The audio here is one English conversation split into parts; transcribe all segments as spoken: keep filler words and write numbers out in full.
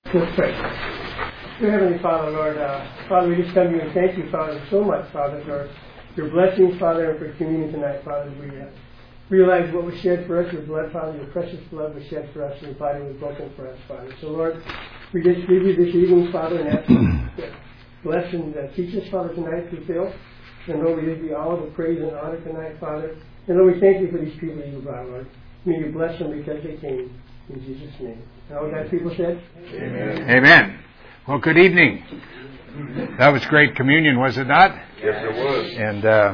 Let's pray. Dear Heavenly Father, Lord, uh, Father, we just come to you and thank you, Father, so much, Father, for your blessings, Father, and for communion tonight, Father. We uh, realize what was shed for us, your blood, Father, your precious blood was shed for us, and your body was broken for us, Father. So, Lord, we just give you this evening, Father, and ask you to bless and uh, teach us, Father, tonight through Phil. And Lord, we give you all the praise and honor tonight, Father. And Lord, we thank you for these people you brought, Lord. May you bless them because they came. In Jesus' name. And all God's people said? Amen. Amen. Well, good evening. That was great communion, was it not? Yes, it was. And uh,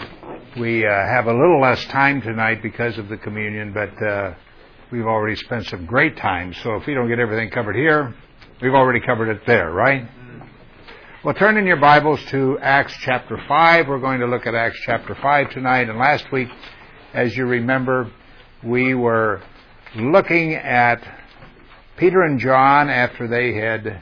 we uh, have a little less time tonight because of the communion, but uh, we've already spent some great time. So if we don't get everything covered here, we've already covered it there, right? Well, turn in your Bibles to Acts chapter five. We're going to look at Acts chapter five tonight. And last week, as you remember, we were looking at Peter and John after they had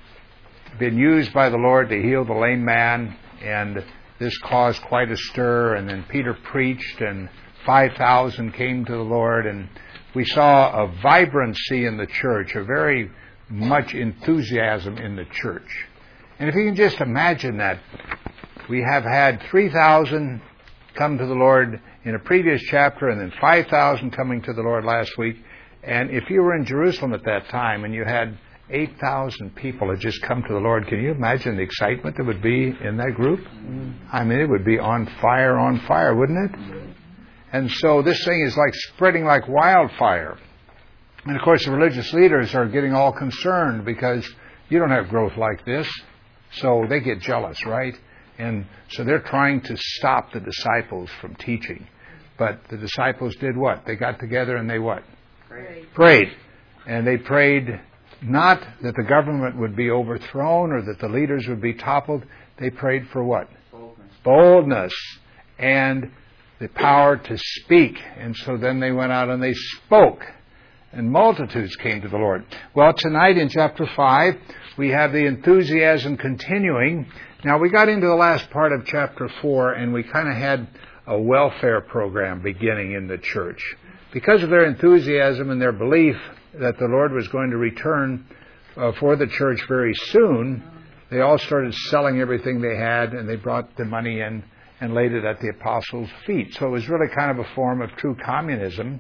been used by the Lord to heal the lame man, and this caused quite a stir, and then Peter preached, and five thousand came to the Lord, and we saw a vibrancy in the church, a very much enthusiasm in the church. And if you can just imagine that, we have had three thousand come to the Lord in a previous chapter, and then five thousand coming to the Lord last week. And if you were in Jerusalem at that time and you had eight thousand people had just come to the Lord, can you imagine the excitement that would be in that group? Mm. I mean, it would be on fire, on fire, wouldn't it? Mm. And so this thing is like spreading like wildfire. And of course, the religious leaders are getting all concerned because you don't have growth like this. So they get jealous, right? And so they're trying to stop the disciples from teaching. But the disciples did what? They got together and they what? Prayed. Prayed. And they prayed not that the government would be overthrown or that the leaders would be toppled. They prayed for what? Boldness. Boldness. And the power to speak. And so then they went out and they spoke. And multitudes came to the Lord. Well, tonight in chapter five, we have the enthusiasm continuing. Now, we got into the last part of chapter four, and we kind of had a welfare program beginning in the church. Because of their enthusiasm and their belief that the Lord was going to return uh, for the church very soon, they all started selling everything they had, and they brought the money in and laid it at the apostles' feet. So it was really kind of a form of true communism.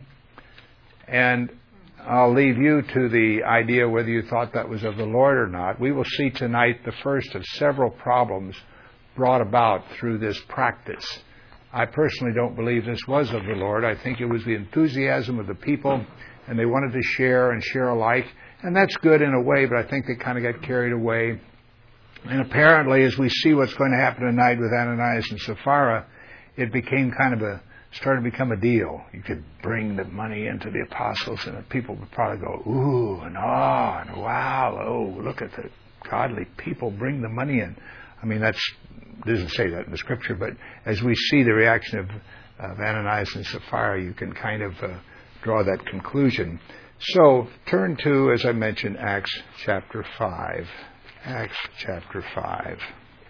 And I'll leave you to the idea whether you thought that was of the Lord or not. We will see tonight the first of several problems brought about through this practice. I personally don't believe this was of the Lord. I think it was the enthusiasm of the people, and they wanted to share and share alike. And that's good in a way, but I think they kind of got carried away. And apparently, as we see what's going to happen tonight with Ananias and Sapphira, it became kind of a, started to become a deal. You could bring the money into the apostles, and the people would probably go, ooh, and ah, and wow, oh, look at the godly people bring the money in. I mean, that's doesn't say that in the Scripture, but as we see the reaction of, of Ananias and Sapphira, you can kind of uh, draw that conclusion. So, turn to, as I mentioned, Acts chapter five. Acts chapter five.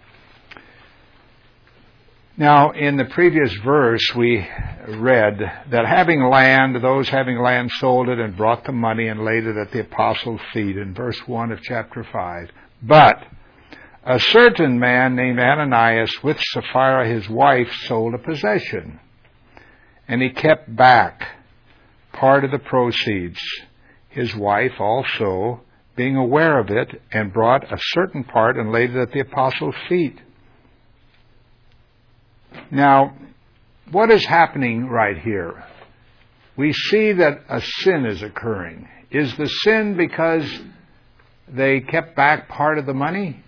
Now, in the previous verse, we read that having land, those having land sold it and brought the money and laid it at the apostles' feet, in verse one of chapter five. But a certain man named Ananias with Sapphira his wife sold a possession, and he kept back part of the proceeds. His wife also, being aware of it, and brought a certain part and laid it at the apostles' feet. Now, what is happening right here? We see that a sin is occurring. Is the sin because they kept back part of the money?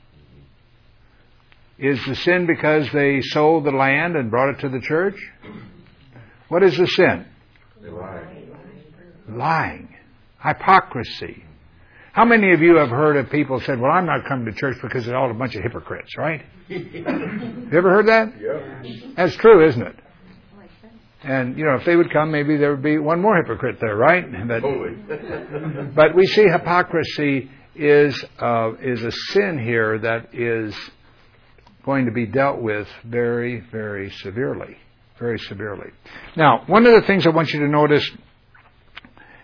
Is the sin because they sold the land and brought it to the church? What is the sin? Lying. Lying. Hypocrisy. How many of you have heard of people said, well, I'm not coming to church because they're all a bunch of hypocrites, right? You ever heard that? Yeah. That's true, isn't it? And, you know, if they would come, maybe there would be one more hypocrite there, right? But, Totally. but we see hypocrisy is uh, is a sin here that is going to be dealt with very, very severely. Very severely. Now, one of the things I want you to notice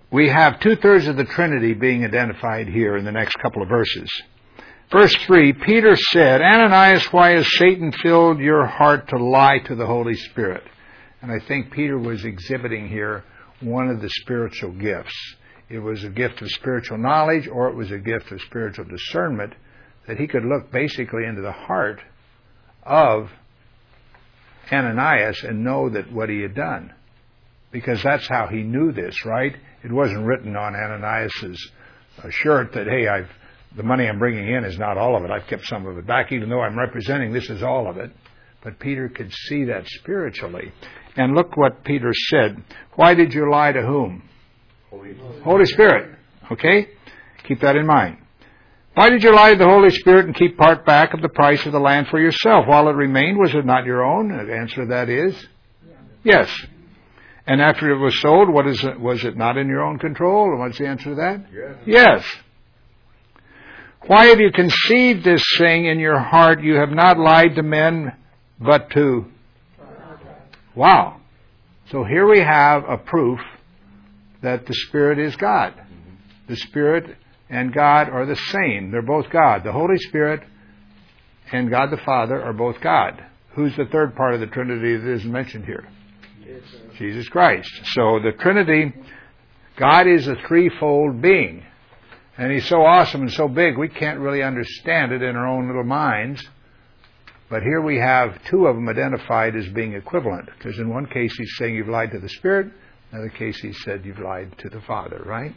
we have two-thirds of the Trinity being identified here in the next couple of verses. Verse three, Peter said, Ananias, why has Satan filled your heart to lie to the Holy Spirit? And I think Peter was exhibiting here one of the spiritual gifts. It was a gift of spiritual knowledge, or it was a gift of spiritual discernment, that he could look basically into the heart of Ananias and know that what he had done. Because that's how he knew this, right? It wasn't written on Ananias's uh, shirt that, hey, I've the money I'm bringing in is not all of it. I've kept some of it back, even though I'm representing this is all of it. But Peter could see that spiritually. And look what Peter said. Why did you lie to whom? Holy Spirit. Holy Spirit. Okay? Keep that in mind. Why did you lie to the Holy Spirit and keep part back of the price of the land for yourself? While it remained, was it not your own? The answer to that is yes. And after it was sold, what is it, was it not in your own control? And what's the answer to that? Yes. Yes. Why have you conceived this thing in your heart? You have not lied to men, but to... Wow. So here we have a proof that the Spirit is God. The Spirit and God are the same. They're both God. The Holy Spirit and God the Father are both God. Who's the third part of the Trinity that isn't mentioned here? Jesus Christ. So the Trinity, God is a threefold being. And He's so awesome and so big, we can't really understand it in our own little minds. But here we have two of them identified as being equivalent. Because in one case He's saying you've lied to the Spirit. In another case He said you've lied to the Father, right?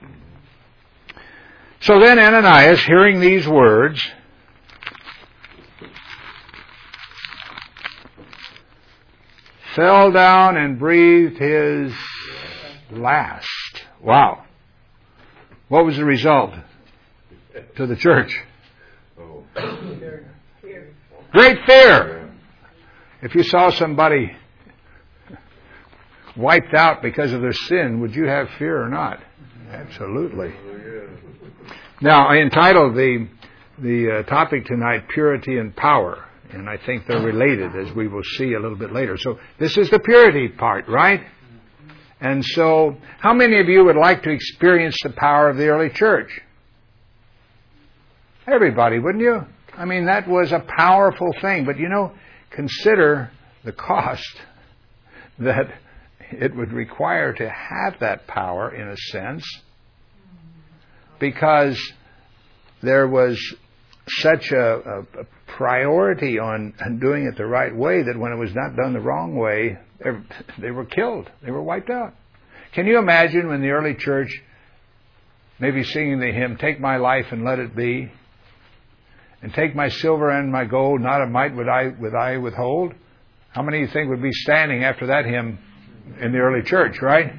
So then Ananias, hearing these words, fell down and breathed his last. Wow. What was the result to the church? Oh. Great fear. If you saw somebody wiped out because of their sin, would you have fear or not? Absolutely. Now, I entitled the the uh, topic tonight, Purity and Power. And I think they're related, as we will see a little bit later. So this is the purity part, right? And so, how many of you would like to experience the power of the early church? Everybody, wouldn't you? I mean, that was a powerful thing. But, you know, consider the cost that it would require to have that power, in a sense, because there was such a, a, a priority on doing it the right way that when it was not done the wrong way, they, they were killed. They were wiped out. Can you imagine when the early church maybe singing the hymn, "Take my life and let it be, and take my silver and my gold, not a mite would I would I withhold"? How many of you think would be standing after that hymn in the early church, right?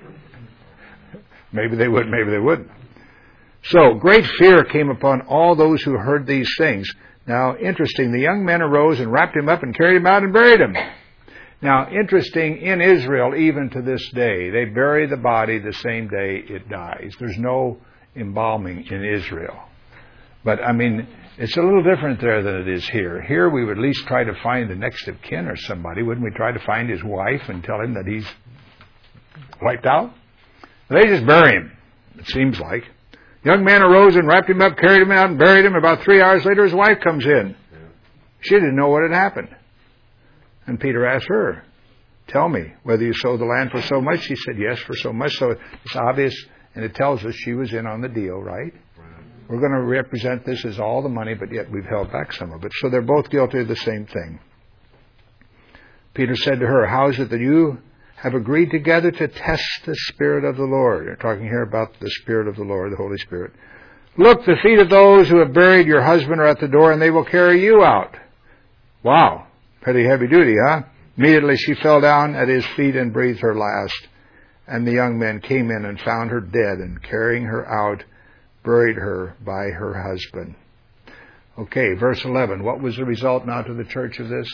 Maybe they would, maybe they wouldn't. So, great fear came upon all those who heard these things. Now, interesting, the young men arose and wrapped him up and carried him out and buried him. Now, interesting, in Israel, even to this day, they bury the body the same day it dies. There's no embalming in Israel. But, I mean, it's a little different there than it is here. Here, we would at least try to find the next of kin or somebody. Wouldn't we try to find his wife and tell him that he's wiped out? They just bury him, it seems like. Young man arose and wrapped him up, carried him out, and buried him. About three hours later, his wife comes in. She didn't know what had happened. And Peter asked her, "Tell me, whether you sold the land for so much?" She said, "Yes, for so much." So it's obvious, and it tells us she was in on the deal, right? We're going to represent this as all the money, but yet we've held back some of it. So they're both guilty of the same thing. Peter said to her, "How is it that you have agreed together to test the Spirit of the Lord?" We're talking here about the Spirit of the Lord, the Holy Spirit. "Look, the feet of those who have buried your husband are at the door, and they will carry you out." Wow. Pretty heavy duty, huh? Immediately she fell down at his feet and breathed her last. And the young men came in and found her dead, and carrying her out, buried her by her husband. Okay, verse eleven. What was the result now to the church of this?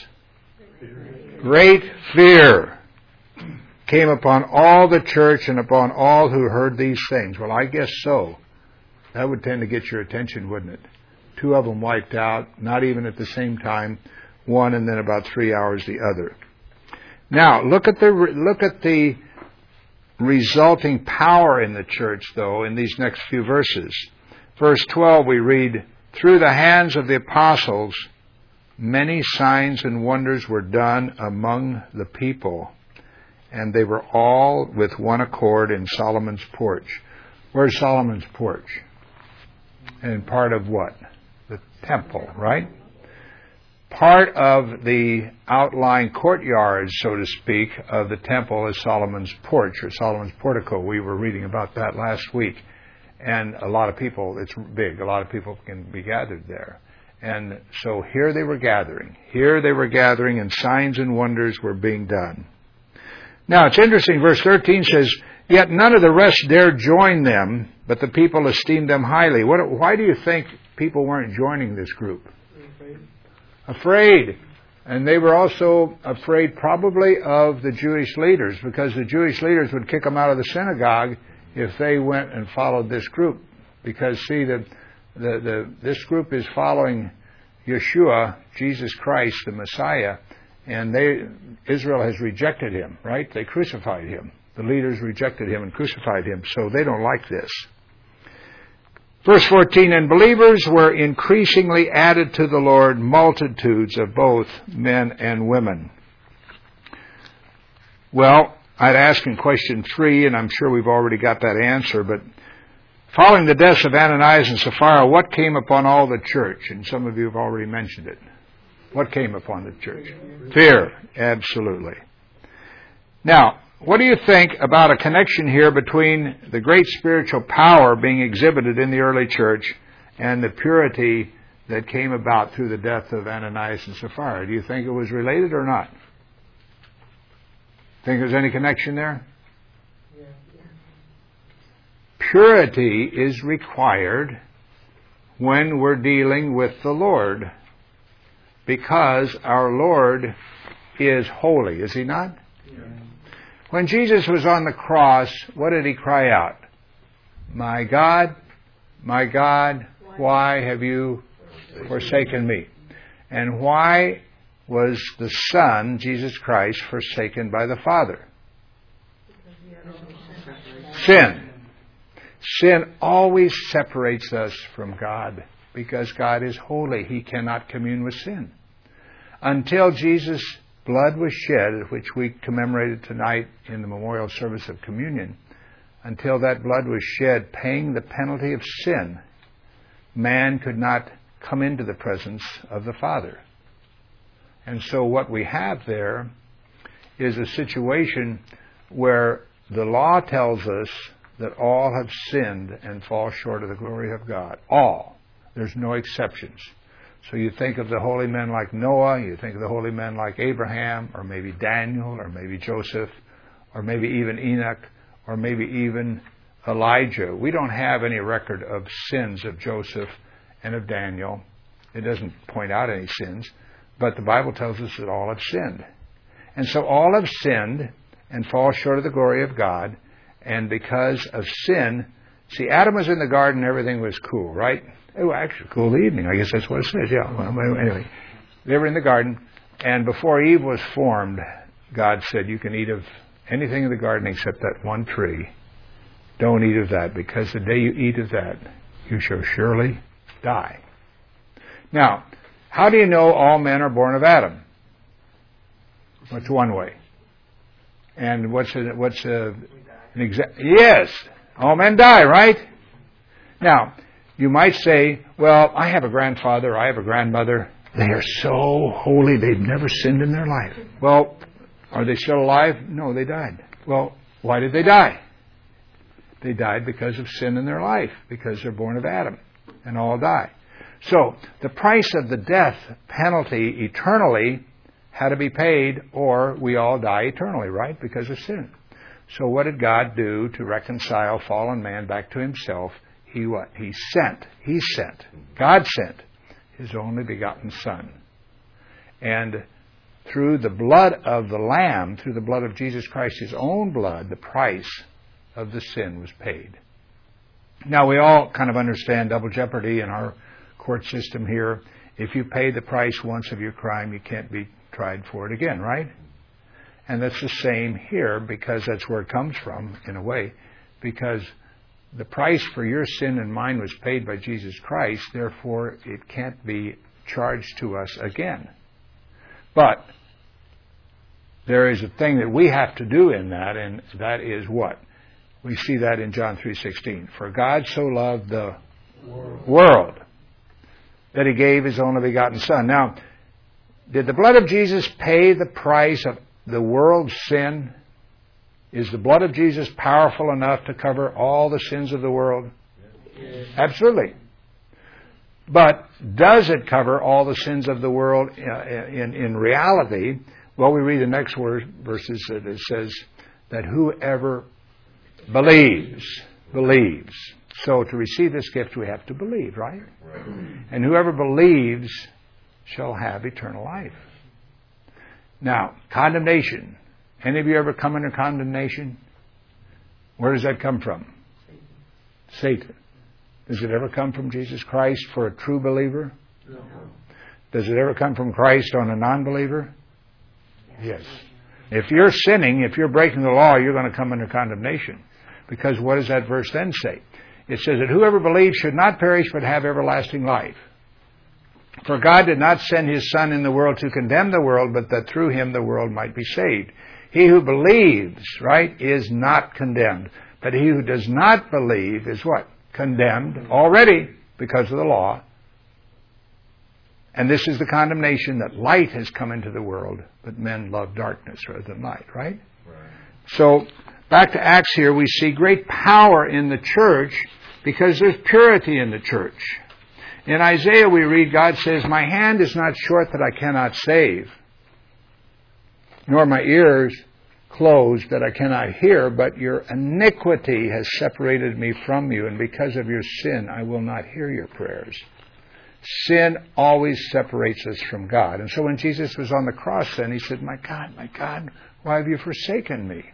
Great fear came upon all the church and upon all who heard these things. Well, I guess so. That would tend to get your attention, wouldn't it? Two of them wiped out, not even at the same time, one and then about three hours the other. Now, look at the look at the resulting power in the church, though, in these next few verses. Verse twelve, we read, "Through the hands of the apostles, many signs and wonders were done among the people, and they were all with one accord in Solomon's porch." Where's Solomon's porch? And part of what? The temple, right? Part of the outlying courtyard, so to speak, of the temple is Solomon's porch or Solomon's portico. We were reading about that last week. And a lot of people, it's big, a lot of people can be gathered there. And so here they were gathering. Here they were gathering, and signs and wonders were being done. Now, it's interesting, verse thirteen says, "Yet none of the rest dared join them, but the people esteemed them highly." What, why do you think people weren't joining this group? Afraid. Afraid. And they were also afraid probably of the Jewish leaders, because the Jewish leaders would kick them out of the synagogue if they went and followed this group. Because, see, the, the, the, this group is following Yeshua, Jesus Christ, the Messiah, and they Israel has rejected him, right? They crucified him. The leaders rejected him and crucified him, so they don't like this. Verse fourteen, "And believers were increasingly added to the Lord, multitudes of both men and women." Well, I'd ask in question three, and I'm sure we've already got that answer, but following the deaths of Ananias and Sapphira, what came upon all the church? And some of you have already mentioned it. What came upon the church? Fear, absolutely. Now, what do you think about a connection here between the great spiritual power being exhibited in the early church and the purity that came about through the death of Ananias and Sapphira? Do you think it was related or not? Think there's any connection there? Yeah. Purity is required when we're dealing with the Lord, because our Lord is holy, is he not? Yeah. When Jesus was on the cross, what did he cry out? "My God, my God, why have you forsaken me?" And why was the Son, Jesus Christ, forsaken by the Father? Sin. Sin always separates us from God, because God is holy. He cannot commune with sin. Until Jesus' blood was shed, which we commemorated tonight in the memorial service of communion, until that blood was shed, paying the penalty of sin, man could not come into the presence of the Father. And so what we have there is a situation where the law tells us that all have sinned and fall short of the glory of God. All. There's no exceptions. So you think of the holy men like Noah, you think of the holy men like Abraham, or maybe Daniel, or maybe Joseph, or maybe even Enoch, or maybe even Elijah. We don't have any record of sins of Joseph and of Daniel. It doesn't point out any sins, but the Bible tells us that all have sinned. And so all have sinned and fall short of the glory of God, and because of sin, see, Adam was in the garden, everything was cool, right? It was actually a cool evening, I guess that's what it says, yeah. Well, anyway, they were in the garden, and before Eve was formed, God said, "You can eat of anything in the garden except that one tree. Don't eat of that, because the day you eat of that, you shall surely die." Now, how do you know all men are born of Adam? What's one way? And what's a, what's a, an exact? Yes, all men die, right? Now, you might say, "Well, I have a grandfather, I have a grandmother. They are so holy, they've never sinned in their life." Well, are they still alive? No, they died. Well, why did they die? They died because of sin in their life, because they're born of Adam, and all die. So, the price of the death penalty eternally had to be paid, or we all die eternally, right? Because of sin. So what did God do to reconcile fallen man back to himself? He what? He sent. He sent. God sent His only begotten Son. And through the blood of the Lamb, through the blood of Jesus Christ, His own blood, the price of the sin was paid. Now, we all kind of understand double jeopardy in our court system here. If you pay the price once of your crime, you can't be tried for it again, right? And that's the same here, because that's where it comes from, in a way, because the price for your sin and mine was paid by Jesus Christ, therefore it can't be charged to us again. But there is a thing that we have to do in that, and that is what? We see that in John three sixteen. For God so loved the world. world that He gave His only begotten Son. Now, did the blood of Jesus pay the price of the world's sin? Is the blood of Jesus powerful enough to cover all the sins of the world? Yes. Absolutely. But does it cover all the sins of the world in, in reality? Well, we read the next word, verses that it says that whoever believes, believes. So to receive this gift we have to believe, right? Right. And whoever believes shall have eternal life. Now, condemnation. Any of you ever come under condemnation? Where does that come from? Satan. Satan. Does it ever come from Jesus Christ for a true believer? No. Does it ever come from Christ on a non-believer? Yes. If you're sinning, if you're breaking the law, you're going to come under condemnation. Because what does that verse then say? It says that whoever believes should not perish but have everlasting life. For God did not send His Son in the world to condemn the world, but that through Him the world might be saved. He who believes, right, is not condemned. But he who does not believe is what? Condemned already because of the law. And this is the condemnation, that light has come into the world, but men love darkness rather than light, right? Right. So, back to Acts here, we see great power in the church because there's purity in the church. In Isaiah we read, God says, my hand is not short that I cannot save, nor my ears closed that I cannot hear, but your iniquity has separated me from you, and because of your sin I will not hear your prayers. Sin always separates us from God. And so when Jesus was on the cross then, He said, my God, my God, why have you forsaken me?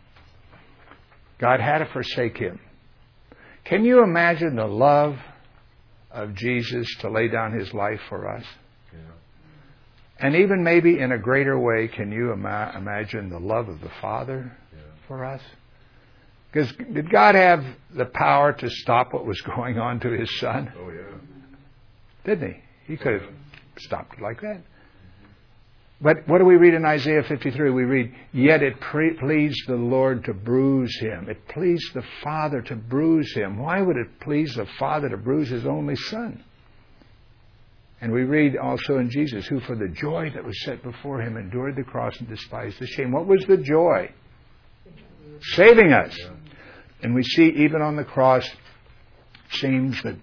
God had to forsake Him. Can you imagine the love of Jesus to lay down His life for us? Yeah. And even maybe in a greater way, can you ima- imagine the love of the Father yeah. for us? Because did God have the power to stop what was going on to His Son? Oh, yeah. Didn't He? He could have stopped it like that. But what do we read in Isaiah fifty-three? We read, yet it pre- pleased the Lord to bruise Him. It pleased the Father to bruise Him. Why would it please the Father to bruise His only Son? And we read also in Jesus, who for the joy that was set before Him endured the cross and despised the shame. What was the joy? Saving us. Yeah. And we see even on the cross, it seems that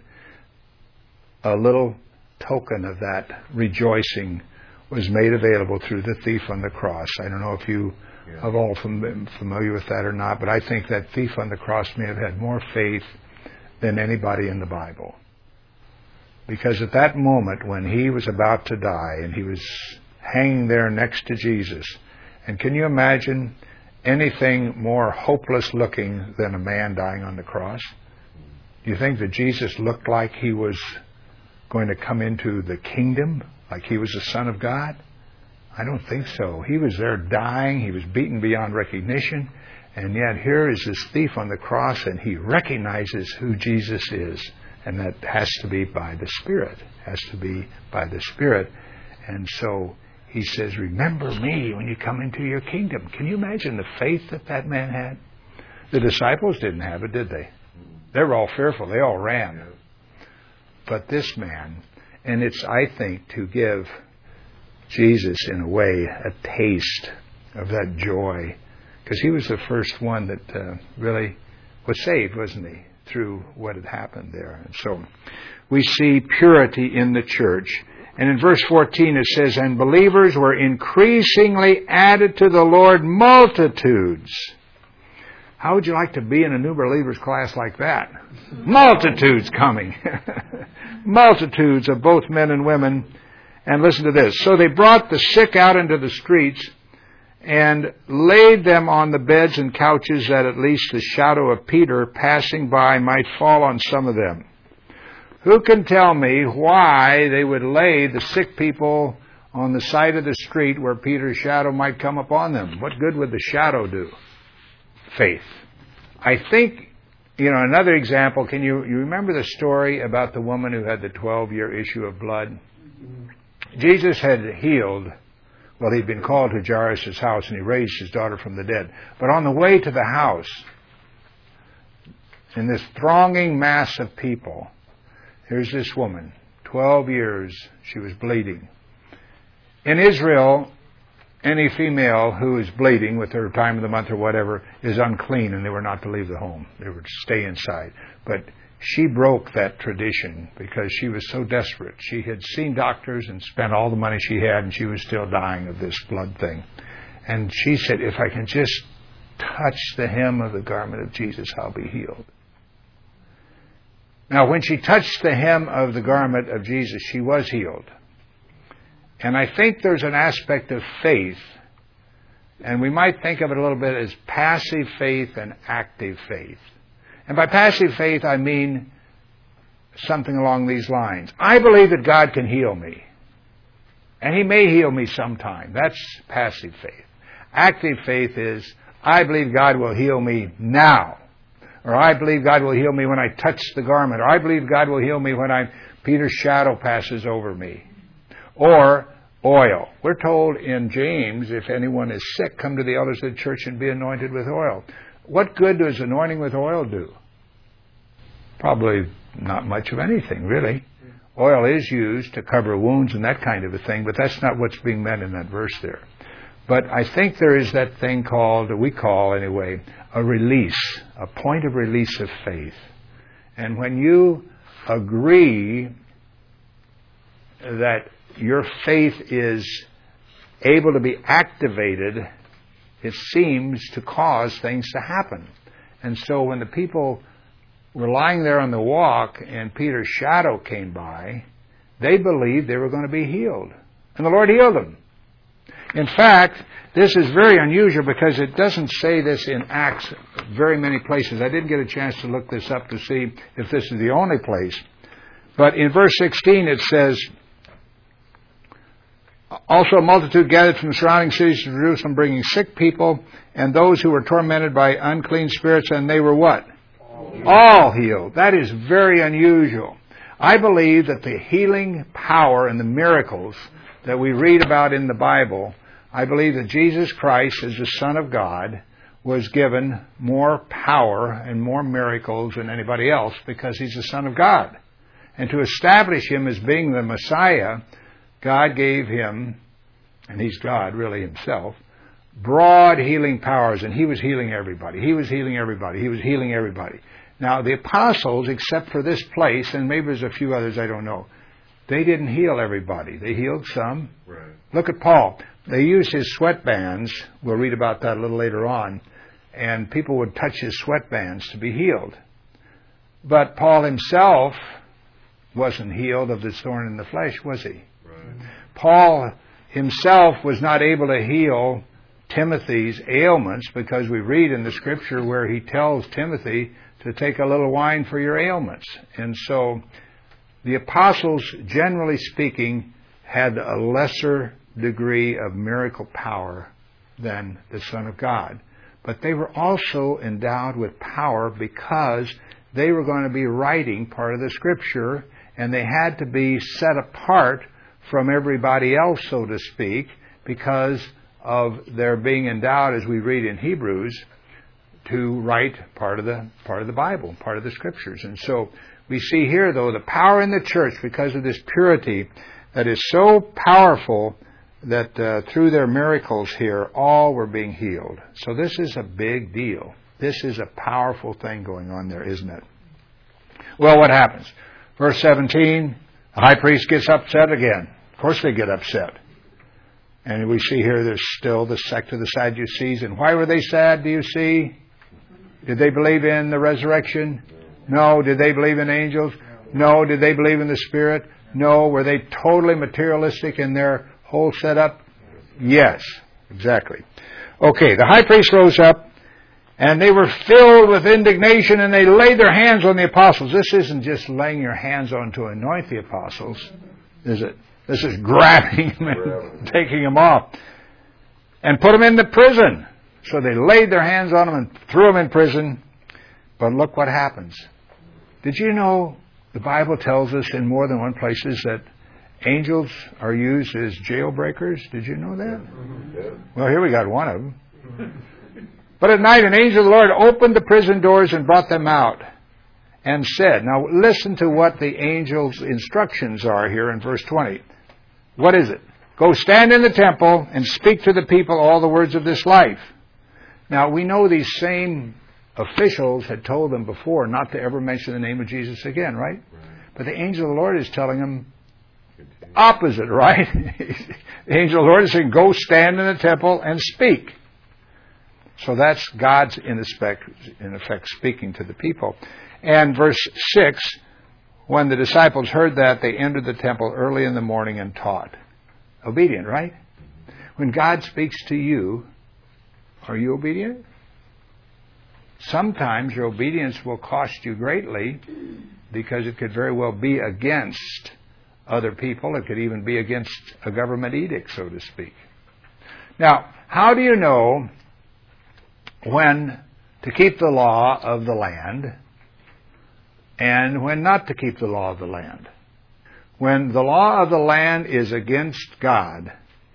a little token of that rejoicing was made available through the thief on the cross. I don't know if you yeah. are all fam- familiar with that or not, but I think that thief on the cross may have had more faith than anybody in the Bible. Because at that moment when he was about to die and he was hanging there next to Jesus, and can you imagine anything more hopeless looking than a man dying on the cross? Do you think that Jesus looked like he was going to come into the kingdom, like he was the Son of God? I don't think so. He was there dying. He was beaten beyond recognition. And yet here is this thief on the cross, and he recognizes who Jesus is. And that has to be by the Spirit. Has to be by the Spirit. And so he says, remember me when you come into your kingdom. Can you imagine the faith that that man had? The disciples didn't have it, did they? They were all fearful. They all ran. But this man, and it's, I think, to give Jesus, in a way, a taste of that joy. Because he was the first one that uh, really was saved, wasn't he? Through what had happened there. And so we see purity in the church. And in verse fourteen it says, and believers were increasingly added to the Lord multitudes. How would you like to be in a new believers class like that? Multitudes coming. Multitudes of both men and women. And listen to this. So they brought the sick out into the streets and laid them on the beds and couches, that at least the shadow of Peter passing by might fall on some of them. Who can tell me why they would lay the sick people on the side of the street where Peter's shadow might come upon them. What good would the shadow do? Faith. I think, you know, another example, can you, you remember the story about the woman who had the twelve-year issue of blood? Jesus had healed, well, he'd been called to Jairus' house, and he raised his daughter from the dead. But on the way to the house, in this thronging mass of people, here's this woman, twelve years she was bleeding. In Israel, any female who is bleeding with her time of the month or whatever is unclean, and they were not to leave the home. They were to stay inside. But she broke that tradition because she was so desperate. She had seen doctors and spent all the money she had, and she was still dying of this blood thing. And she said, if I can just touch the hem of the garment of Jesus, I'll be healed. Now, when she touched the hem of the garment of Jesus, she was healed. And I think there's an aspect of faith, and we might think of it a little bit as passive faith and active faith. And by passive faith, I mean something along these lines. I believe that God can heal me. And He may heal me sometime. That's passive faith. Active faith is, I believe God will heal me now. Or I believe God will heal me when I touch the garment. Or I believe God will heal me when I, Peter's shadow passes over me. Or oil. We're told in James, if anyone is sick, come to the elders of the church and be anointed with oil. What good does anointing with oil do? Probably not much of anything, really. Oil is used to cover wounds and that kind of a thing, but that's not what's being meant in that verse there. But I think there is that thing called, we call anyway, a release, a point of release of faith. And when you agree that your faith is able to be activated, it seems to cause things to happen. And so when the people were lying there on the walk and Peter's shadow came by, they believed they were going to be healed. And the Lord healed them. In fact, this is very unusual because it doesn't say this in Acts very many places. I didn't get a chance to look this up to see if this is the only place. But in verse sixteen it says, also a multitude gathered from the surrounding cities to Jerusalem, bringing sick people and those who were tormented by unclean spirits, and they were what? All healed. All healed. That is very unusual. I believe that the healing power and the miracles that we read about in the Bible, I believe that Jesus Christ, as the Son of God, was given more power and more miracles than anybody else because He's the Son of God. And to establish Him as being the Messiah, God gave Him, and He's God really Himself, broad healing powers, and He was healing everybody. He was healing everybody. He was healing everybody. Now, the apostles, except for this place, and maybe there's a few others I don't know, they didn't heal everybody. They healed some. Right. Look at Paul. They used his sweatbands. We'll read about that a little later on. And people would touch his sweatbands to be healed. But Paul himself wasn't healed of the thorn in the flesh, was he? Right. Paul himself was not able to heal Timothy's ailments because we read in the Scripture where he tells Timothy to take a little wine for your ailments. And so the apostles, generally speaking, had a lesser degree of miracle power than the Son of God. But they were also endowed with power because they were going to be writing part of the Scripture, and they had to be set apart from everybody else, so to speak, because of their being endowed, as we read in Hebrews, to write part of the part of the Bible, part of the Scriptures. And so we see here, though, the power in the church, because of this purity that is so powerful that uh, through their miracles here, all were being healed. So this is a big deal. This is a powerful thing going on there, isn't it? Well, what happens? Verse seventeen, the high priest gets upset again. Of course they get upset. And we see here there's still the sect of the Sadducees. And why were they sad, do you see? Did they believe in the resurrection? No. Did they believe in angels? No. Did they believe in the Spirit? No. Were they totally materialistic in their whole setup? Yes, exactly. Okay, the high priest rose up, and they were filled with indignation, and they laid their hands on the apostles. This isn't just laying your hands on to anoint the apostles, is it? This is grabbing him and taking him off. And put him in the prison. So they laid their hands on him and threw him in prison. But look what happens. Did you know the Bible tells us in more than one places that angels are used as jailbreakers? Did you know that? Yeah. Well, here we got one of them. But at night an angel of the Lord opened the prison doors and brought them out and said, now listen to what the angel's instructions are here in verse twenty. What is it? Go stand in the temple and speak to the people all the words of this life. Now we know these same officials had told them before not to ever mention the name of Jesus again, right? Right. But the angel of the Lord is telling them opposite, right? The angel of the Lord is saying, go stand in the temple and speak. So that's God's, in effect, in effect, speaking to the people. And verse six, when the disciples heard that, they entered the temple early in the morning and taught. Obedient, right? When God speaks to you, are you obedient? Sometimes your obedience will cost you greatly because it could very well be against other people. It could even be against a government edict, so to speak. Now, how do you know when to keep the law of the land and when not to keep the law of the land? When the law of the land is against God,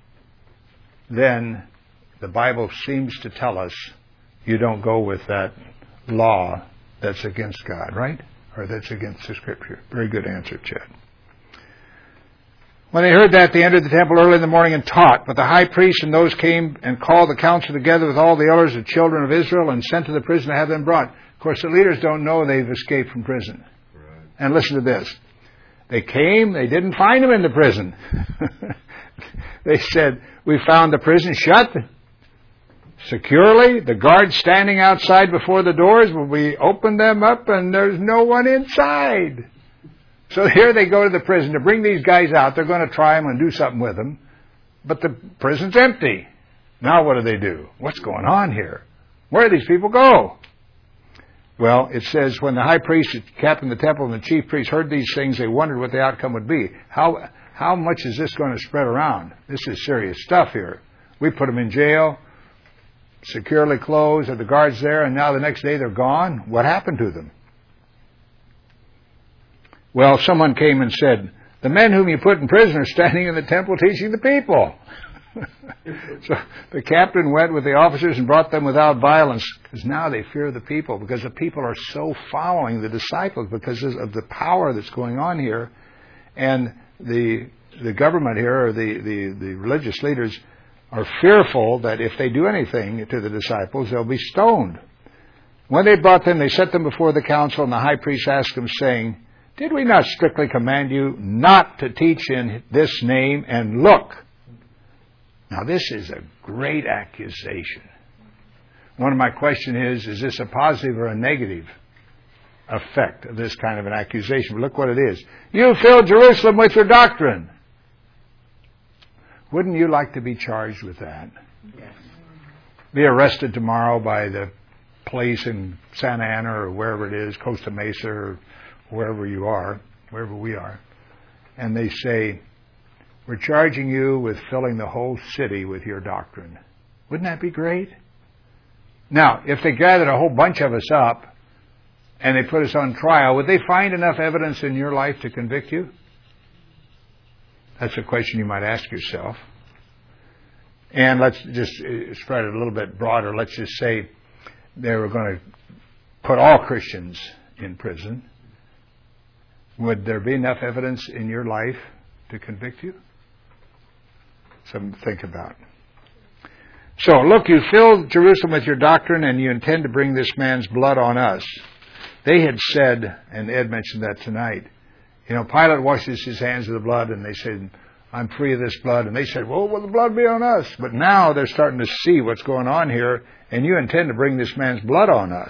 then the Bible seems to tell us you don't go with that law that's against God, right? Or that's against the Scripture. Very good answer, Chad. When they heard that, they entered the temple early in the morning and taught. But the high priest and those came and called the council together with all the elders of children of Israel and sent to the prison to have them brought. Of course, the leaders don't know they've escaped from prison. Right. And listen to this. They came, they didn't find them in the prison. They said, we found the prison shut securely, the guards standing outside before the doors. Well, we opened them up and there's no one inside. So here they go to the prison to bring these guys out. They're going to try them and do something with them. But the prison's empty. Now what do they do? What's going on here? Where do these people go? Well, it says, when the high priest, the captain of the temple, and the chief priest heard these things, they wondered what the outcome would be. How how much is this going to spread around? This is serious stuff here. We put them in jail, securely closed, had the guards there, and now the next day they're gone. What happened to them? Well, someone came and said, the men whom you put in prison are standing in the temple teaching the people. So the captain went with the officers and brought them without violence, because now they fear the people, because the people are so following the disciples because of the power that's going on here. And the the government here, or the, the, the religious leaders, are fearful that if they do anything to the disciples, they'll be stoned. When they brought them, they set them before the council, and the high priest asked them, saying, did we not strictly command you not to teach in this name? And look, now this is a great accusation. One of my questions is, is this a positive or a negative effect of this kind of an accusation? But look what it is. You filled Jerusalem with your doctrine. Wouldn't you like to be charged with that? Yes. Be arrested tomorrow by the police in Santa Ana or wherever it is, Costa Mesa or wherever you are, wherever we are, and they say, we're charging you with filling the whole city with your doctrine. Wouldn't that be great? Now, if they gathered a whole bunch of us up and they put us on trial, would they find enough evidence in your life to convict you? That's a question you might ask yourself. And let's just spread it a little bit broader. Let's just say they were going to put all Christians in prison. Would there be enough evidence in your life to convict you? Something to think about. So, look, you filled Jerusalem with your doctrine, and you intend to bring this man's blood on us. They had said, and Ed mentioned that tonight, you know, Pilate washes his hands with the blood, and they said, I'm free of this blood. And they said, well, will the blood be on us? But now they're starting to see what's going on here, and you intend to bring this man's blood on us.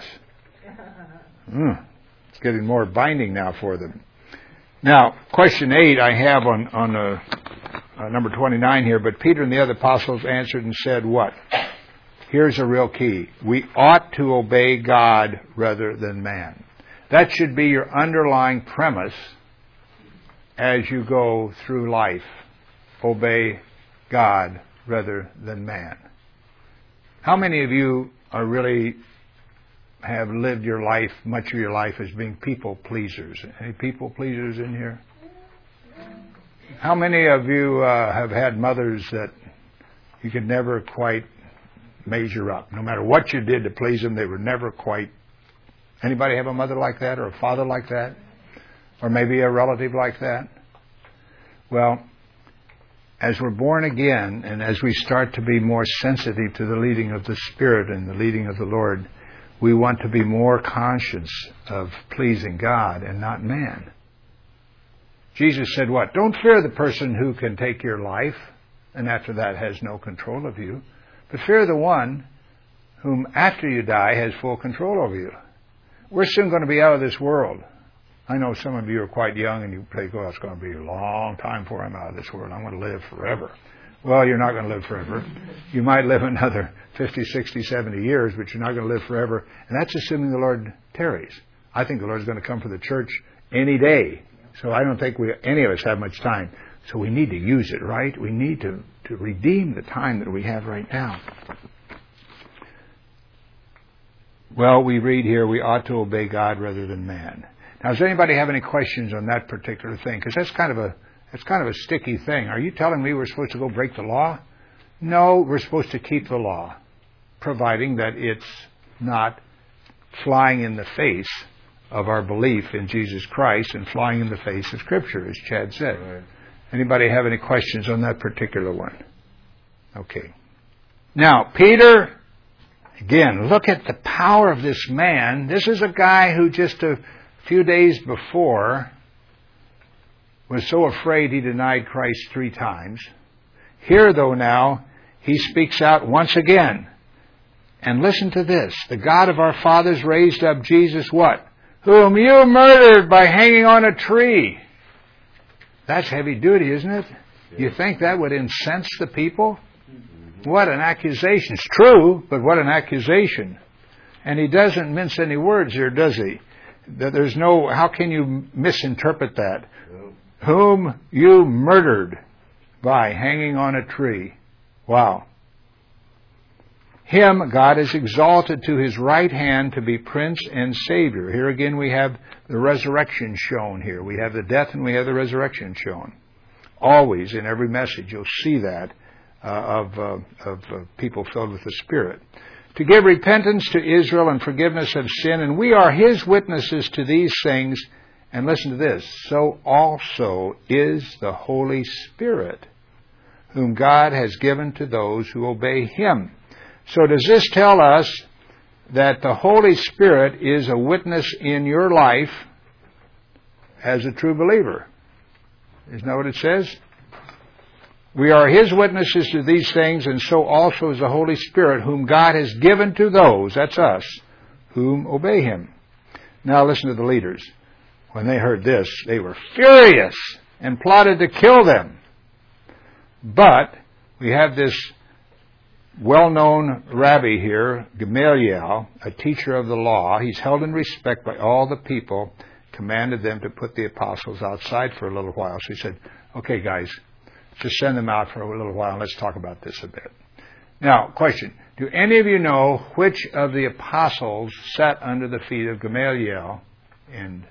Mm, it's getting more binding now for them. Now, question eight I have on, on uh, uh, number twenty-nine here, but Peter and the other apostles answered and said what? Here's a real key. We ought to obey God rather than man. That should be your underlying premise as you go through life. obey God rather than man? How many of you are really have lived your life, much of your life, as being people pleasers? Any people pleasers in here? How many of you uh, have had mothers that you could never quite measure up? No matter what you did to please them, they were never quite. Anybody have a mother like that, or a father like that? Or maybe a relative like that? Well, as we're born again, and as we start to be more sensitive to the leading of the Spirit and the leading of the Lord, we want to be more conscious of pleasing God and not man. Jesus said what? Don't fear the person who can take your life, and after that has no control of you, but fear the one whom after you die has full control over you. We're soon going to be out of this world. I know some of you are quite young and you think, oh, it's going to be a long time before I'm out of this world. I'm going to live forever. Well, you're not going to live forever. You might live another fifty, sixty, seventy years, but you're not going to live forever. And that's assuming the Lord tarries. I think the Lord's going to come for the church any day. So I don't think we any of us have much time. So we need to use it, right? We need to, to redeem the time that we have right now. Well, we read here, we ought to obey God rather than man. Now, does anybody have any questions on that particular thing? Because that's kind of a that's kind of a sticky thing. Are you telling me we're supposed to go break the law? No, we're supposed to keep the law, providing that it's not flying in the face of our belief in Jesus Christ and flying in the face of Scripture, as Chad said. Right. Anybody have any questions on that particular one? Okay. Now, Peter, again, look at the power of this man. This is a guy who just a few days before was so afraid he denied Christ three times. Here, though, now, he speaks out once again. And listen to this. The God of our fathers raised up Jesus, what? Whom you murdered by hanging on a tree. That's heavy duty, isn't it? You think that would incense the people? What an accusation. It's true, but what an accusation. And he doesn't mince any words here, does he? There's no, how can you misinterpret that? Whom you murdered by hanging on a tree. Wow. Him God has exalted to His right hand to be Prince and Savior. Here again we have the resurrection shown here. We have the death and we have the resurrection shown. Always in every message you'll see that uh, of, uh, of uh, people filled with the Spirit. To give repentance to Israel and forgiveness of sin, and we are His witnesses to these things. And listen to this. So also is the Holy Spirit, whom God has given to those who obey Him. So does this tell us that the Holy Spirit is a witness in your life as a true believer? Isn't that what it says? We are His witnesses to these things, and so also is the Holy Spirit, whom God has given to those, that's us, whom obey Him. Now listen to the leaders. When they heard this, they were furious and plotted to kill them. But we have this well-known rabbi here, Gamaliel, a teacher of the law. He's held in respect by all the people, commanded them to put the apostles outside for a little while. So he said, okay, guys, just send them out for a little while and let's talk about this a bit. Now, question. Do any of you know which of the apostles sat under the feet of Gamaliel? And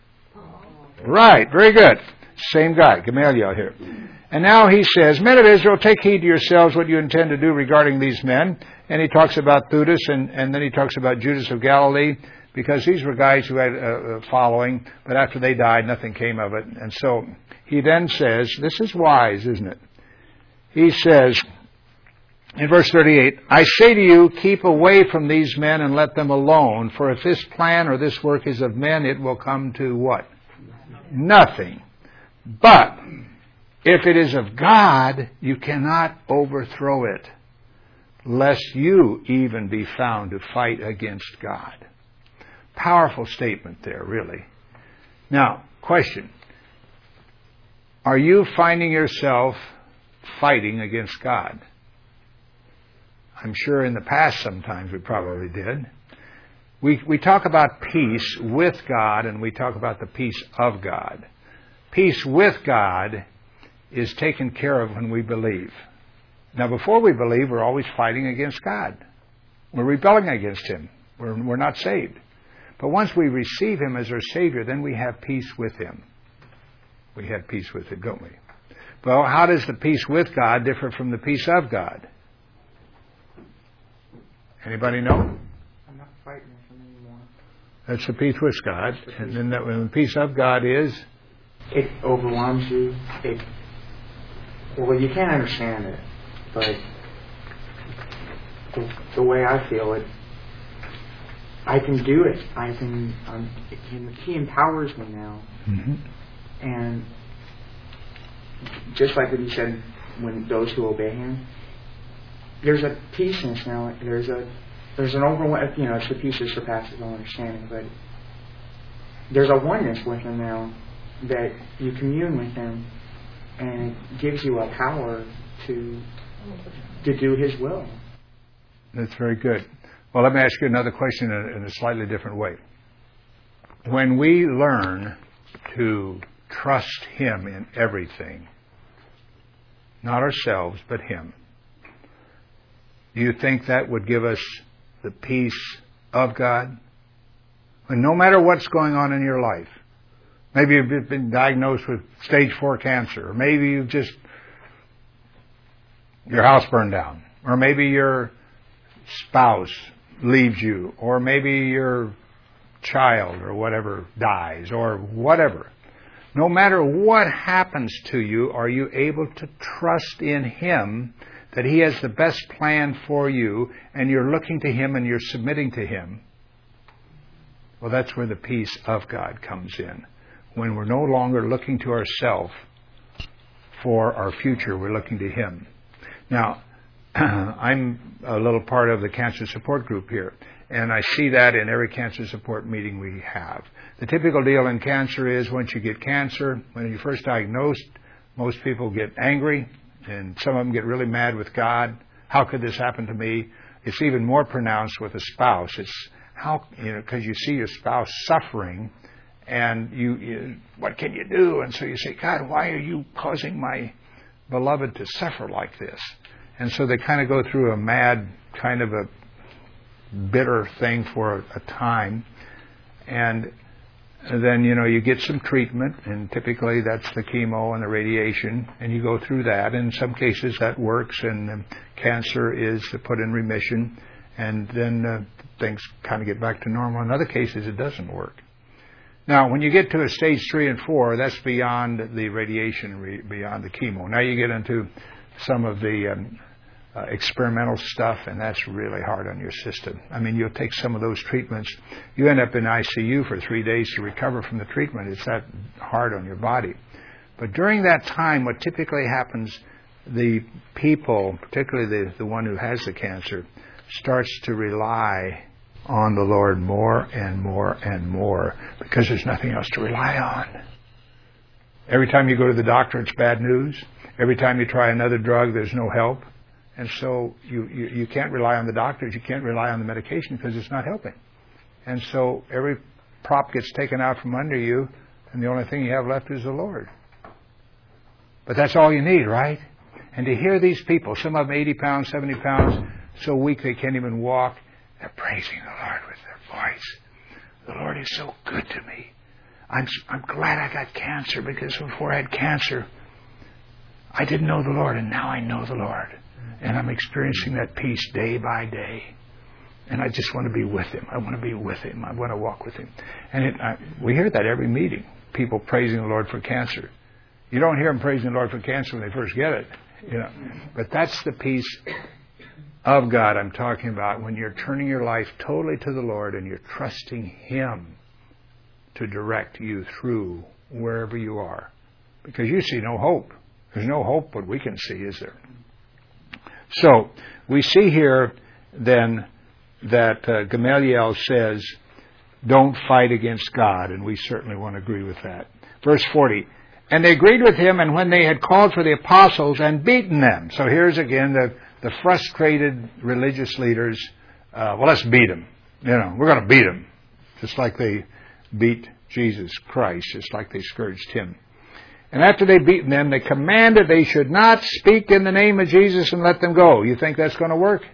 right, very good. Same guy, Gamaliel here. And now he says, men of Israel, take heed to yourselves what you intend to do regarding these men. And he talks about Theudas, and, and then he talks about Judas of Galilee, because these were guys who had a following, but after they died, nothing came of it. And so he then says, this is wise, isn't it? He says, in verse thirty-eight, I say to you, keep away from these men and let them alone, for if this plan or this work is of men, it will come to what? Nothing. But if it is of God, you cannot overthrow it, lest you even be found to fight against God. Powerful statement there, really. Now, question. Are you finding yourself fighting against God? I'm sure in the past sometimes we probably did. We, we talk about peace with God, and we talk about the peace of God. Peace with God is taken care of when we believe. Now, before we believe, we're always fighting against God. We're rebelling against Him. We're, we're not saved. But once we receive Him as our Savior, then we have peace with Him. We have peace with Him, don't we? Well, how does the peace with God differ from the peace of God? Anybody know? I'm not fighting with Him anymore. That's the peace with God. And then that, when the peace of God is? It overwhelms you. It, well, you can't understand it, but the, the way I feel it, I can do it. I can. Um, he empowers me now, Mm-hmm. and just like what He said, when those who obey Him, there's a peaceness now. There's a there's an overwhelm. You know, it's the peace that surpasses all understanding. But there's a oneness with Him now, that you commune with Him, and it gives you a power to to do His will. That's very good. Well, let me ask you another question in a, in a slightly different way. When we learn to trust Him in everything, not ourselves, but Him, do you think that would give us the peace of God? And no matter what's going on in your life, maybe you've been diagnosed with stage four cancer, or maybe you've just, your house burned down, or maybe your spouse leaves you, or maybe your child or whatever dies, or whatever. No matter what happens to you, are you able to trust in Him that He has the best plan for you, and you're looking to Him and you're submitting to Him? Well, that's where the peace of God comes in. When we're no longer looking to ourselves for our future, we're looking to Him. Now, I'm a little part of the cancer support group here, and I see that in every cancer support meeting we have. The typical deal in cancer is once you get cancer, when you're first diagnosed, most people get angry, and some of them get really mad with God. How could this happen to me? It's even more pronounced with a spouse. It's how, you know, because you see your spouse suffering, and you, you, what can you do? And so you say, God, why are you causing my beloved to suffer like this? And so they kind of go through a mad, kind of a bitter thing for a, a time. And then, you know, you get some treatment, and typically that's the chemo and the radiation, and you go through that. In some cases that works, and the cancer is put in remission, and then uh, things kind of get back to normal. In other cases, it doesn't work. Now, when you get to a stage three and four, that's beyond the radiation, re- beyond the chemo. Now you get into some of the um, uh, experimental stuff, and that's really hard on your system. I mean, you'll take some of those treatments. You end up in I C U for three days to recover from the treatment. It's that hard on your body. But during that time, what typically happens, the people, particularly the, the one who has the cancer, starts to rely on the Lord more and more and more, because there's nothing else to rely on. Every time you go to the doctor, it's bad news. Every time you try another drug, there's no help. And so you, you, you can't rely on the doctors. You can't rely on the medication because it's not helping. And so every prop gets taken out from under you, and the only thing you have left is the Lord. But that's all you need, right? And to hear these people, some of them eighty pounds, seventy pounds, so weak they can't even walk, they're praising the Lord with their voice. The Lord is so good to me. I'm, I'm glad I got cancer, because before I had cancer, I didn't know the Lord, and now I know the Lord. And I'm experiencing that peace day by day. And I just want to be with Him. I want to be with Him. I want to walk with Him. And it, I, we hear that every meeting, people praising the Lord for cancer. You don't hear them praising the Lord for cancer when they first get it. You know. But that's the peace of God I'm talking about, when you're turning your life totally to the Lord and you're trusting Him to direct you through wherever you are. Because you see no hope. There's no hope but we can see, is there? So, we see here then that uh, Gamaliel says, don't fight against God, and we certainly want to agree with that. Verse forty, and they agreed with him, and when they had called for the apostles and beaten them. So here's again the, the frustrated religious leaders, uh, well, let's beat them. You know, we're going to beat them. Just like they beat Jesus Christ, just like they scourged Him. And after they'd beaten them, they commanded they should not speak in the name of Jesus and let them go. You think that's going to work?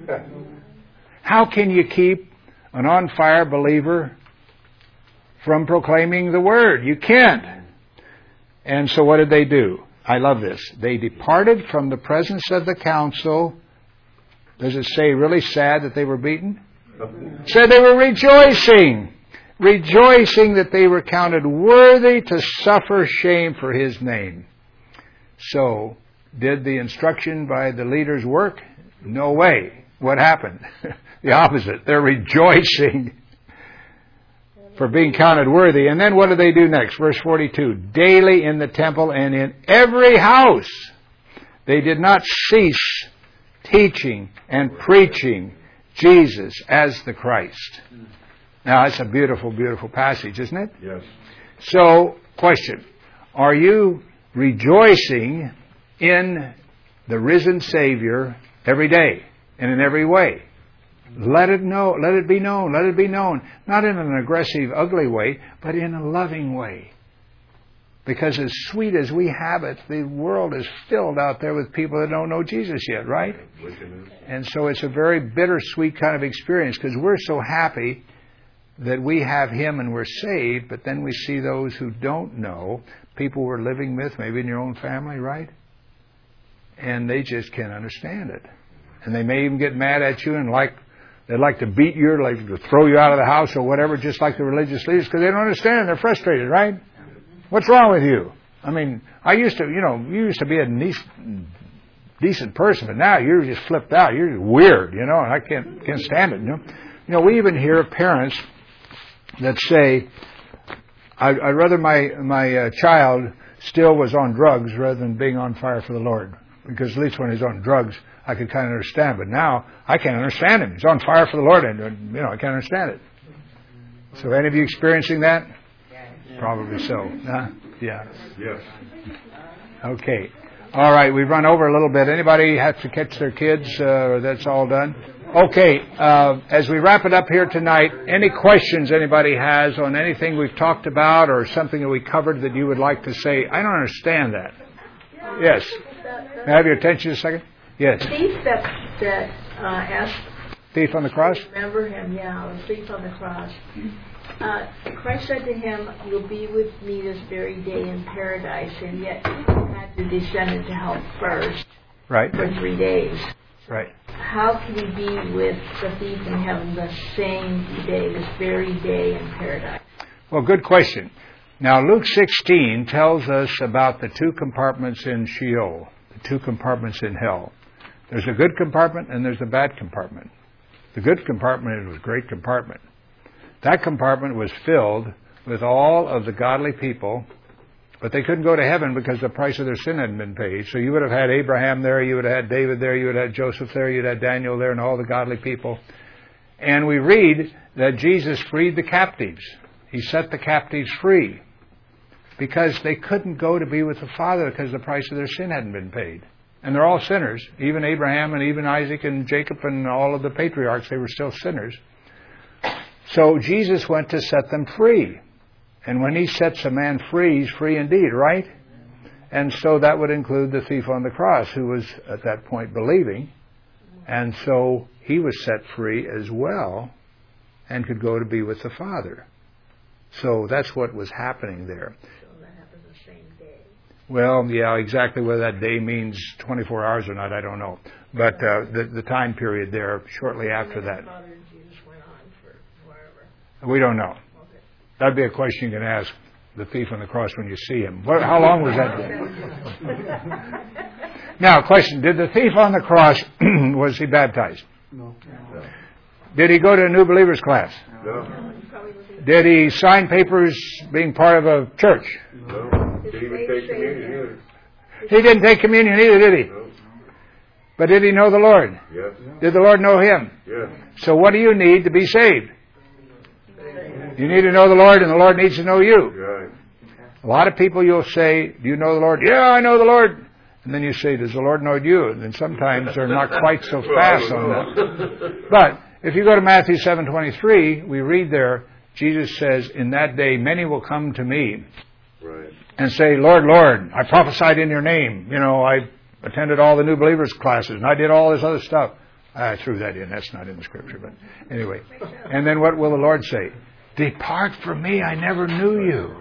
How can you keep an on-fire believer from proclaiming the Word? You can't. And so what did they do? I love this. They departed from the presence of the council. Does it say really sad that they were beaten? It said they were rejoicing. Rejoicing that they were counted worthy to suffer shame for His name. So, did the instruction by the leaders work? No way. What happened? The opposite. They're rejoicing for being counted worthy. And then what do they do next? Verse forty-two. Daily in the temple and in every house they did not cease teaching and preaching Jesus as the Christ. Now, that's a beautiful, beautiful passage, isn't it? Yes. So, question. Are you rejoicing in the risen Savior every day and in every way? Let it know, let it be known, let it be known. Not in an aggressive, ugly way, but in a loving way. Because as sweet as we have it, the world is filled out there with people that don't know Jesus yet, right? And so it's a very bittersweet kind of experience because we're so happy that we have Him and we're saved, but then we see those who don't know, people we're living with, maybe in your own family, right? And they just can't understand it. And they may even get mad at you and like they'd like to beat you or like to throw you out of the house or whatever, just like the religious leaders, because they don't understand. They're frustrated, right? What's wrong with you? I mean, I used to, you know, you used to be a decent, decent person, but now you're just flipped out. You're just weird, you know, and I can't can't stand it, you know. You know, we even hear parents that say, I'd, I'd rather my my uh, child still was on drugs rather than being on fire for the Lord. Because at least when he's on drugs, I could kind of understand. But now, I can't understand him. He's on fire for the Lord, and, you know, I can't understand it. So any of you experiencing that? Probably so. Huh? Yeah. Yes. Okay. All right, we've run over a little bit. Anybody have to catch their kids? Uh, that's all done? Okay, uh, as we wrap it up here tonight, any questions anybody has on anything we've talked about or something that we covered that you would like to say? I don't understand that. Yes. May I have your attention a second? Yes. Thief that, that uh, asked... Thief on the cross? Remember him, yeah, the thief on the cross. Uh, Christ said to him, "You'll be with me this very day in paradise," and yet he had to descend into hell first. Right. For three days. Right. How can he be with the thief in heaven the same day, this very day in paradise? Well, good question. Now, Luke sixteen tells us about the two compartments in Sheol, the two compartments in hell. There's a good compartment and there's a bad compartment. The good compartment is a great compartment. That compartment was filled with all of the godly people, but they couldn't go to heaven because the price of their sin hadn't been paid. So you would have had Abraham there, you would have had David there, you would have had Joseph there, you'd have had Daniel there, and all the godly people. And we read that Jesus freed the captives. He set the captives free because they couldn't go to be with the Father because the price of their sin hadn't been paid. And they're all sinners. Even Abraham and even Isaac and Jacob and all of the patriarchs, they were still sinners. So Jesus went to set them free. And when He sets a man free, he's free indeed, right? And so that would include the thief on the cross, who was at that point believing. And so he was set free as well and could go to be with the Father. So that's what was happening there. So that happened the same day. Well, yeah, exactly whether that day means twenty-four hours or not, I don't know. But uh, the, the time period there, shortly after and that. Father and Jesus went on for wherever. We don't know. Okay. That'd be a question you can ask the thief on the cross when you see him. What, how long was that? Now, question, did the thief on the cross, was he baptized? No. No. Did he go to a new believers class? No. Did he sign papers being part of a church? No. Didn't even take communion either. He didn't take communion either, did he? No. But did he know the Lord? Yes. Did the Lord know him? Yes. So what do you need to be saved? You need to know the Lord, and the Lord needs to know you. Right. A lot of people, you'll say, do you know the Lord? Yeah, I know the Lord. And then you say, does the Lord know you? And then sometimes they're not quite so fast on that. But if you go to Matthew seven twenty-three, we read there, Jesus says, in that day many will come to me, Right. and say, Lord, Lord, I prophesied in your name. You know, I attended all the new believers classes, and I did all this other stuff. I threw that in. That's not in the Scripture, but anyway. And then what will the Lord say? Depart from me, I never knew you.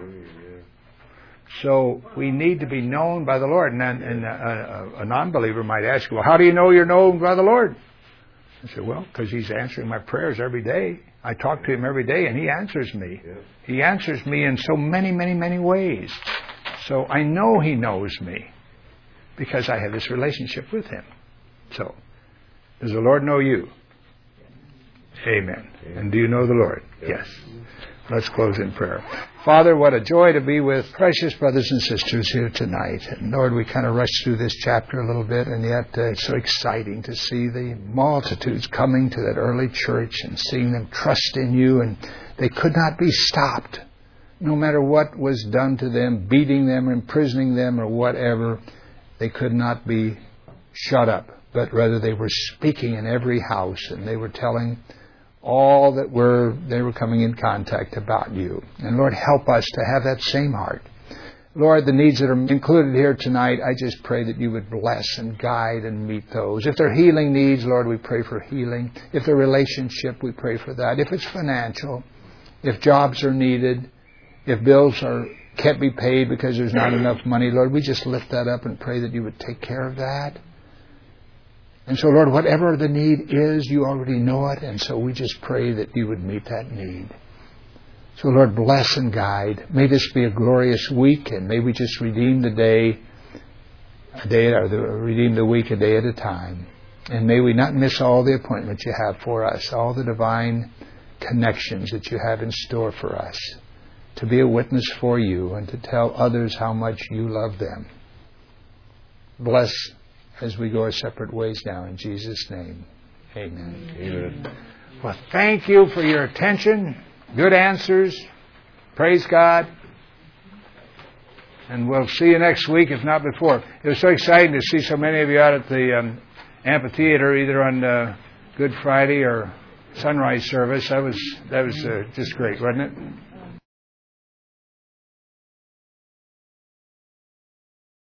So we need to be known by the Lord. And, and a, a, a non-believer might ask, well, how do you know you're known by the Lord? I said, well, because He's answering my prayers every day. I talk to Him every day, and He answers me. Yes. He answers me in so many, many, many ways. So I know He knows me because I have this relationship with Him. So, does the Lord know you? Amen. Amen. And do you know the Lord? Yes. yes. Let's close in prayer. Father, what a joy to be with precious brothers and sisters here tonight. And Lord, we kind of rushed through this chapter a little bit, and yet uh, it's so exciting to see the multitudes coming to that early church and seeing them trust in you, and they could not be stopped. No matter what was done to them, beating them, imprisoning them, or whatever, they could not be shut up, but rather they were speaking in every house, and they were telling all that were they were coming in contact about you. And Lord, help us to have that same heart. Lord, the needs that are included here tonight, I just pray that you would bless and guide and meet those. If they're healing needs, Lord, we pray for healing. If they're relationship, we pray for that. If it's financial, if jobs are needed, if bills are can't be paid because there's not enough money, Lord, we just lift that up and pray that you would take care of that. And so, Lord, whatever the need is, you already know it. And so we just pray that you would meet that need. So, Lord, bless and guide. May this be a glorious week, and may we just redeem the day, a day, or the, redeem the week a day at a time. And may we not miss all the appointments you have for us, all the divine connections that you have in store for us, to be a witness for you and to tell others how much you love them. Bless as we go our separate ways now, in Jesus' name. Amen. Amen. Well, thank you for your attention. Good answers. Praise God. And we'll see you next week, if not before. It was so exciting to see so many of you out at the um, amphitheater, either on uh, Good Friday or sunrise service. That was that was uh, just great, wasn't it?